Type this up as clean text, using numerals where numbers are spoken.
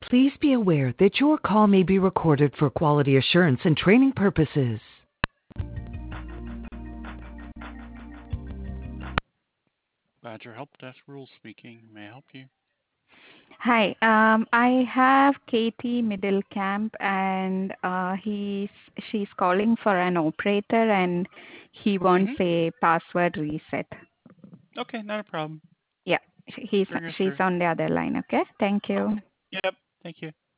Please be aware that your call may be recorded for quality assurance and training purposes. Badger Help Desk Rule speaking. May I help you? Hi, I have Katie Middlecamp, and she's calling for an operator, and he wants Mm-hmm. a password reset. Okay, not a problem. Yeah, Bring her she's through. on the other line. Okay, thank you. Yep, thank you.